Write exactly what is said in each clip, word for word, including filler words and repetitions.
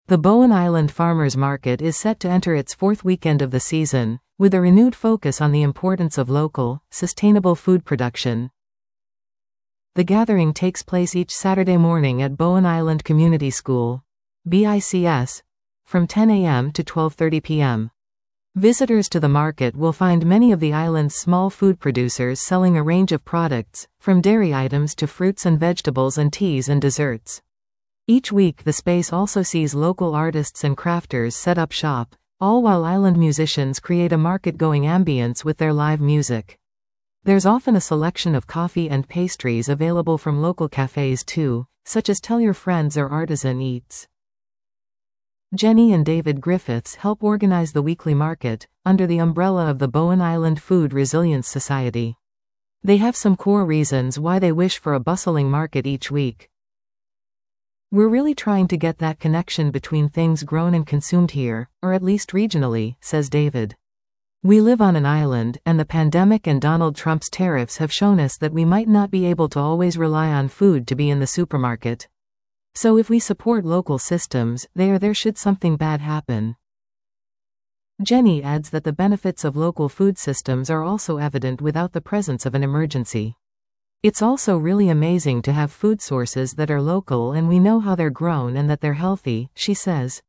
The Bowen Island Farmers Market is set to enter its fourth weekend of the season, with a renewed focus on the importance of local, sustainable food production. The gathering takes place each Saturday morning at Bowen Island Community School, B I C S, from ten a m to twelve thirty p m Visitors to the market will find many of the island's small food producers selling a range of products, from dairy items to fruits and vegetables and teas and desserts. Each week the space also sees local artists and crafters set up shop, all while island musicians create a market-going ambience with their live music. There's often a selection of coffee and pastries available from local cafes too, such as Tell Your Friends or Artisan Eats. Jenny and David Griffiths help organize the weekly market, under the umbrella of the Bowen Island Food Resilience Society. They have some core reasons why they wish for a bustling market each week. "We're really trying to get that connection between things grown and consumed here, or at least regionally," says David. "We live on an island, and the pandemic and Donald Trump's tariffs have shown us that we might not be able to always rely on food to be in the supermarket. So if we support local systems, there there should something bad happen." Jenny adds that the benefits of local food systems are also evident without the presence of an emergency. "It's also really amazing to have food sources that are local and we know how they're grown and that they're healthy," she says.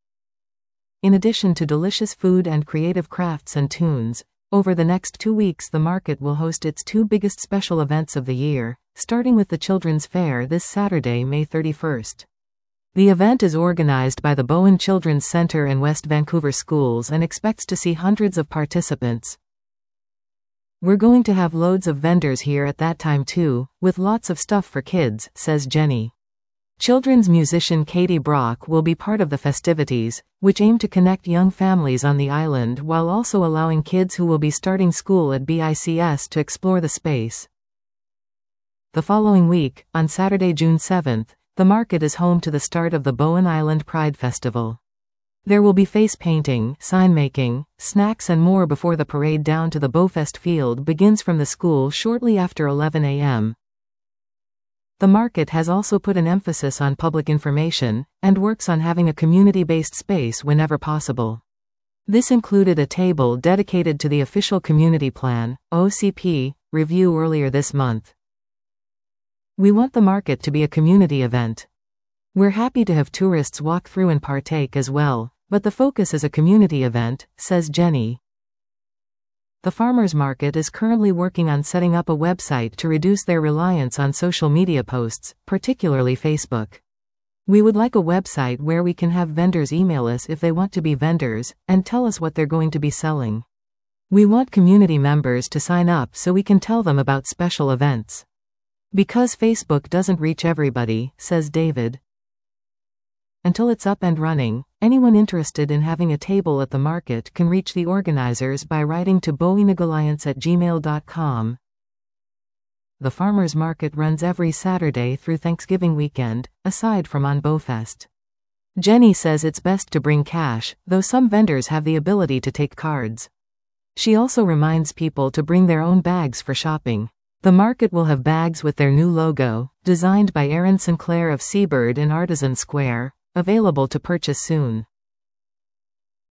In addition to delicious food and creative crafts and tunes, over the next two weeks the market will host its two biggest special events of the year, starting with the Children's Fair this Saturday, May thirty-first. The event is organized by the Bowen Children's Center and West Vancouver Schools and expects to see hundreds of participants. "We're going to have loads of vendors here at that time too, with lots of stuff for kids," says Jenny. Children's musician Katie Brock will be part of the festivities, which aim to connect young families on the island while also allowing kids who will be starting school at B I C S to explore the space. The following week, on Saturday, June seventh, the market is home to the start of the Bowen Island Pride Festival. There will be face painting, sign making, snacks and more before the parade down to the Beaufest field begins from the school shortly after eleven a m The market has also put an emphasis on public information, and works on having a community-based space whenever possible. This included a table dedicated to the official Community Plan, O C P, review earlier this month. "We want the market to be a community event. We're happy to have tourists walk through and partake as well, but the focus is a community event," says Jenny. The farmers market is currently working on setting up a website to reduce their reliance on social media posts, particularly Facebook. "We would like a website where we can have vendors email us if they want to be vendors, and tell us what they're going to be selling. We want community members to sign up so we can tell them about special events. Because Facebook doesn't reach everybody," says David. Until it's up and running, anyone interested in having a table at the market can reach the organizers by writing to bowenigaliance at gmail dot com. The farmers market runs every Saturday through Thanksgiving weekend, aside from on Beaufest. Jenny says it's best to bring cash, though some vendors have the ability to take cards. She also reminds people to bring their own bags for shopping. The market will have bags with their new logo, designed by Aaron Sinclair of Seabird in Artisan Square, available to purchase soon.